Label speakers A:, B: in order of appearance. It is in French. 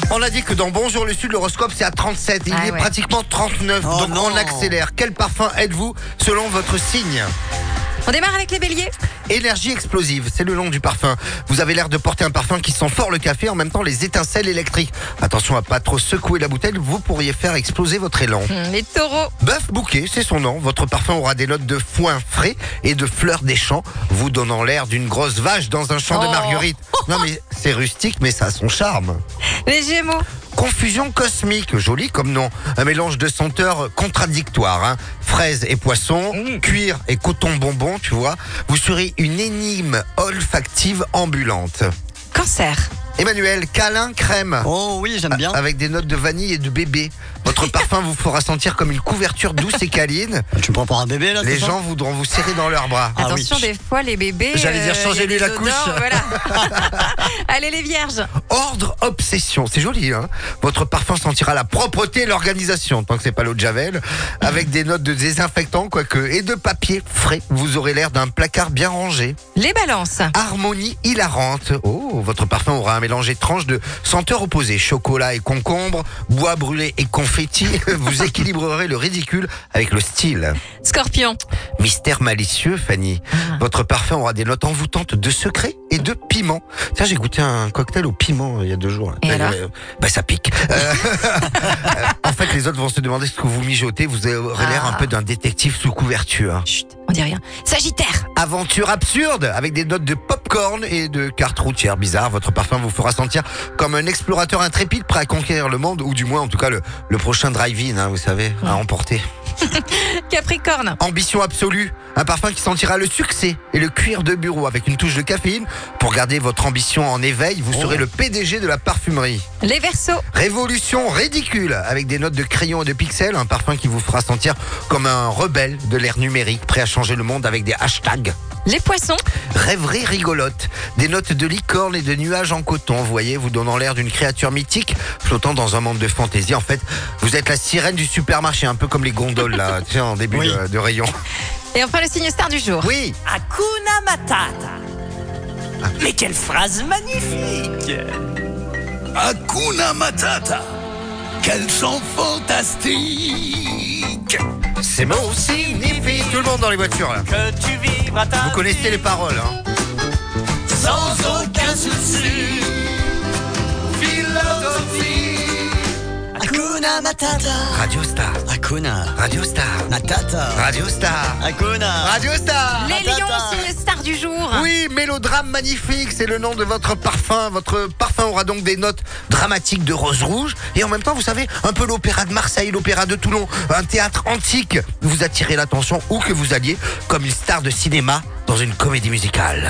A: On a dit que dans Bonjour le Sud, l'horoscope c'est à 37. Il est pratiquement 39, donc on accélère. Quel parfum êtes-vous selon votre signe ?
B: On démarre avec les béliers.
A: Énergie explosive, c'est le nom du parfum. Vous avez l'air de porter un parfum qui sent fort le café, en même temps les étincelles électriques. Attention à pas trop secouer la bouteille, vous pourriez faire exploser votre élan.
B: Les taureaux.
A: Bœuf bouquet, c'est son nom. Votre parfum aura des notes de foin frais et de fleurs des champs, vous donnant l'air d'une grosse vache dans un champ de marguerites. Non mais c'est rustique, mais ça a son charme.
B: Les gémeaux.
A: Confusion cosmique, joli comme nom. Un mélange de senteurs contradictoires. Fraises et poissons, cuir et coton bonbon, tu vois. Vous serez une énigme olfactive ambulante.
B: Cancer.
A: Emmanuel, câlin crème.
C: Oh oui, j'aime bien.
A: Avec des notes de vanille et de bébé. Votre parfum vous fera sentir comme une couverture douce et câline.
C: Tu me prends pour un bébé là?
A: Les gens voudront vous serrer dans leurs bras.
B: Attention, des fois les bébés.
A: J'allais dire changez-lui la couche.
B: Voilà. Allez les vierges.
A: Ordre obsession, c'est joli hein. Votre parfum sentira la propreté et l'organisation, tant que c'est pas l'eau de Javel, avec des notes de désinfectant quoique et de papier frais. Vous aurez l'air d'un placard bien rangé.
B: Les balances.
A: Harmonie hilarante. Oh, votre parfum aura un mélange étrange de senteurs opposées, chocolat et concombre, bois brûlé et confetti. Vous équilibrerez le ridicule avec le style.
B: Scorpion.
A: Mystère malicieux, Fanny. Votre parfum aura des notes envoûtantes de secret et de piment. Tiens, j'ai goûté un cocktail au piment il y a 2 jours.
B: Et alors
A: ça pique. En fait, les autres vont se demander ce que vous mijotez. Vous aurez l'air un peu d'un détective sous couverture.
B: Chut, on dit rien. Sagittaire.
A: Aventure absurde avec des notes de popcorn et de cartes routières bizarres. Votre parfum vous fera sentir comme un explorateur intrépide prêt à conquérir le monde, ou du moins en tout cas le prochain drive-in, vous savez, à emporter.
B: Capricorne.
A: Ambition absolue, un parfum qui sentira le succès et le cuir de bureau avec une touche de caféine. Pour garder votre ambition en éveil, vous serez le PDG de la parfumerie.
B: Les Verseaux.
A: Révolution ridicule avec des notes de crayon et de pixels, un parfum qui vous fera sentir comme un rebelle de l'ère numérique, prêt à changer le monde avec des hashtags.
B: Les Poissons.
A: Rêverie rigolote, des notes de licorne et de nuages en coton, vous voyez, vous donnant l'air d'une créature mythique flottant dans un monde de fantaisie. En fait, vous êtes la sirène du supermarché, un peu comme les gondoles là, tu sais, en début de rayon.
B: Et enfin le signe star du jour.
A: Oui.
D: Hakuna Matata. Mais quelle phrase magnifique!
E: Hakuna Matata. Quel chant fantastique!
A: Ces mots signifient tout le monde dans les voitures là.
D: Que tu vivras ta
A: Vous connaissez les paroles hein.
D: sans aucun souci.
E: Philosophie.
D: Hakuna Matata.
A: Radio Star,
C: Hakuna
A: Radio Star,
C: Matata.
A: Radio Star,
C: Hakuna.
A: Radio Star.
B: Les lions, signe star du jour.
A: Oui, mélodrame magnifique, c'est le nom de votre parfum. Votre parfum aura donc des notes dramatiques de rose rouge et en même temps, vous savez, un peu l'opéra de Marseille, l'opéra de Toulon, un théâtre antique. Vous attirez l'attention où que vous alliez, comme une star de cinéma dans une comédie musicale.